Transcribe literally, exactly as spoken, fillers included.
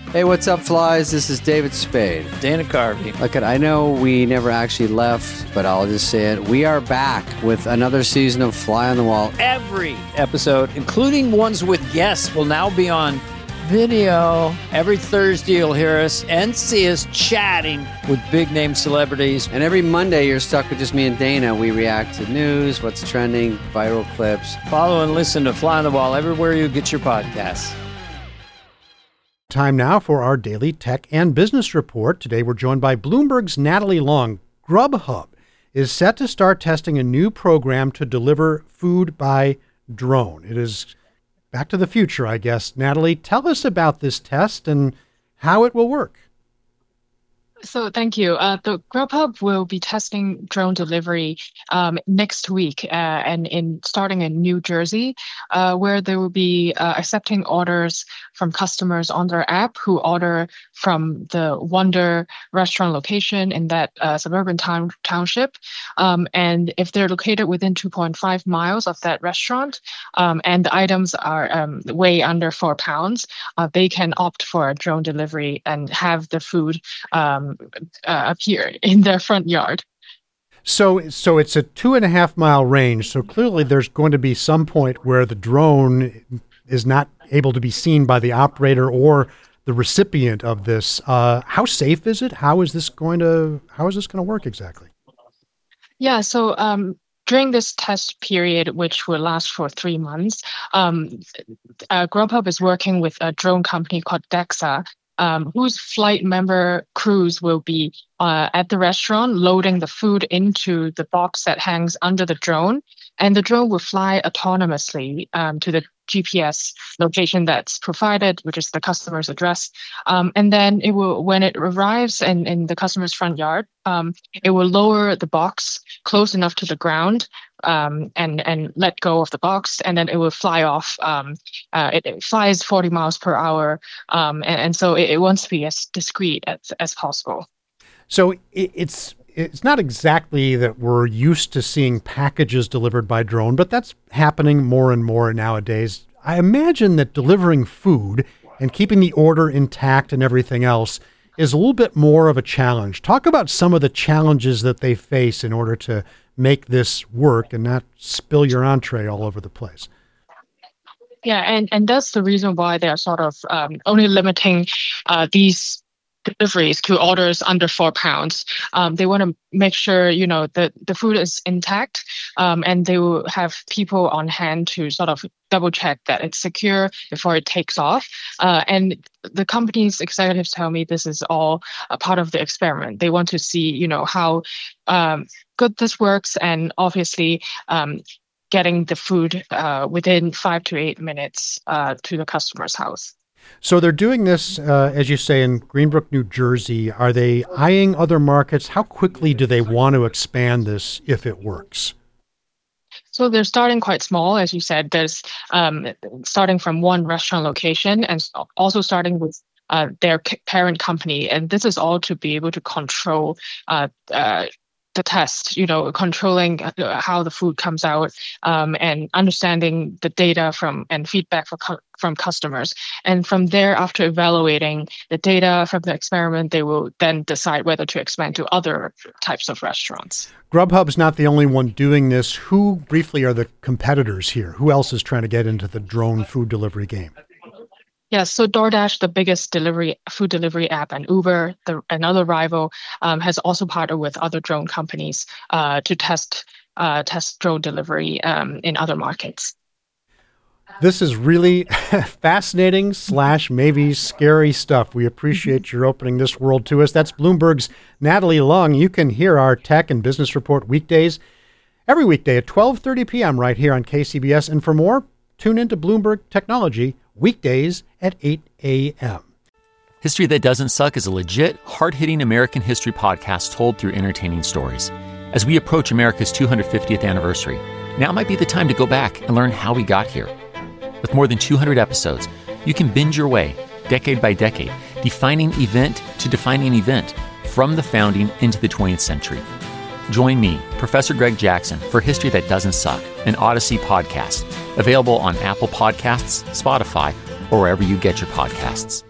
Hey, what's up, flies? This is David Spade. Dana Carvey. Look, I know we never actually left, but I'll just say it. We are back with another season of Fly on the Wall. Every episode, including ones with guests, will now be on video. Every Thursday, you'll hear us and see us chatting with big-name celebrities. And every Monday, you're stuck with just me and Dana. We react to news, what's trending, viral clips. Follow and listen to Fly on the Wall everywhere you get your podcasts. Time now for our daily tech and business report. Today we're joined by Bloomberg's Natalie Long. Grubhub is set to start testing a new program to deliver food by drone. It is back to the future, I guess. Natalie, tell us about this test and how it will work. So thank you. Uh, the Grubhub will be testing drone delivery um, next week uh, and in starting in New Jersey, uh, where they will be uh, accepting orders from customers on their app who order from the Wonder restaurant location in that uh, suburban town township. Um, and if they're located within two point five miles of that restaurant um, and the items are um, weigh under four pounds, uh, they can opt for a drone delivery and have the food um, Uh, appear in their front yard. So, so it's a two and a half mile range. So clearly there's going to be some point where the drone is not able to be seen by the operator or the recipient of this. Uh, how safe is it? How is this going to, how is this going to work exactly? Yeah, so um, during this test period, which will last for three months, um, uh, Grubhub is working with a drone company called Dexa, Um, whose flight member crews will be uh, at the restaurant loading the food into the box that hangs under the drone. And the drone will fly autonomously um, to the G P S location that's provided, which is the customer's address. Um, and then it will, when it arrives in, in the customer's front yard, um, it will lower the box close enough to the ground um, and, and let go of the box. And then it will fly off. Um, uh, it, it flies forty miles per hour. Um, and, and so it, it wants to be as discreet as, as possible. So it, it's it's not exactly that we're used to seeing packages delivered by drone, but that's happening more and more nowadays. I imagine that delivering food and keeping the order intact and everything else is a little bit more of a challenge. Talk about some of the challenges that they face in order to make this work and not spill your entree all over the place. Yeah, and, and that's the reason why they're sort of um, only limiting uh, these deliveries to orders under four pounds. Um, they want to make sure, you know, that the food is intact, um, and they will have people on hand to sort of double check that it's secure before it takes off. Uh, and the company's executives tell me this is all a part of the experiment. They want to see, you know, how um, good this works, and obviously um, getting the food uh, within five to eight minutes uh, to the customer's house. So they're doing this, uh, as you say, in Greenbrook, New Jersey. Are they eyeing other markets? How quickly do they want to expand this if it works? So they're starting quite small, as you said. There's um, starting from one restaurant location and also starting with uh, their parent company. And this is all to be able to control uh, uh, the test, you know, controlling how the food comes out um, and understanding the data from and feedback from, from customers. And from there, after evaluating the data from the experiment, they will then decide whether to expand to other types of restaurants. Grubhub's not the only one doing this. Who, briefly, are the competitors here? Who else is trying to get into the drone food delivery game? Yes, so DoorDash, the biggest delivery food delivery app, and Uber, the, another rival, um, has also partnered with other drone companies uh, to test uh, test drone delivery um, in other markets. This is really fascinating slash maybe scary stuff. We appreciate your opening this world to us. That's Bloomberg's Natalie Long. You can hear our tech and business report weekdays every weekday at twelve thirty p.m. right here on K C B S. And for more, tune into Bloomberg Technology weekdays at eight a.m. History That Doesn't Suck is a legit, hard-hitting American history podcast told through entertaining stories. As we approach America's two hundred fiftieth anniversary, now might be the time to go back and learn how we got here. With more than two hundred episodes, you can binge your way, decade by decade, defining event to defining event, from the founding into the twentieth century. Join me, Professor Greg Jackson, for History That Doesn't Suck, an Odyssey podcast, available on Apple Podcasts, Spotify, or wherever you get your podcasts.